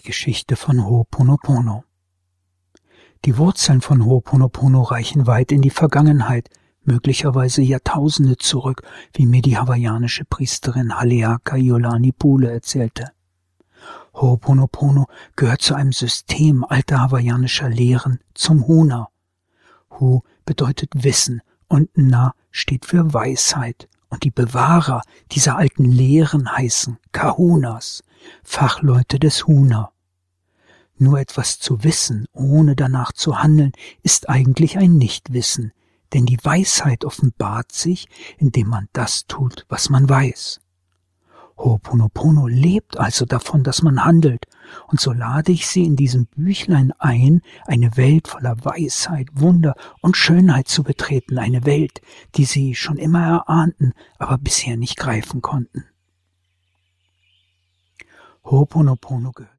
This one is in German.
Geschichte von Ho'oponopono. Die Wurzeln von Ho'oponopono reichen weit in die Vergangenheit, möglicherweise Jahrtausende zurück, wie mir die hawaiianische Priesterin Haleaka Iolani Pule erzählte. Ho'oponopono gehört zu einem System alter hawaiianischer Lehren, zum Huna. Hu bedeutet Wissen und Na steht für Weisheit. Und die Bewahrer dieser alten Lehren heißen Kahunas, Fachleute des Huna. Nur etwas zu wissen, ohne danach zu handeln, ist eigentlich ein Nichtwissen, denn die Weisheit offenbart sich, indem man das tut, was man weiß. Ho'oponopono lebt also davon, dass man handelt, und so lade ich Sie in diesem Büchlein ein, eine Welt voller Weisheit, Wunder und Schönheit zu betreten, eine Welt, die Sie schon immer erahnten, aber bisher nicht greifen konnten. Ho'oponopono gehört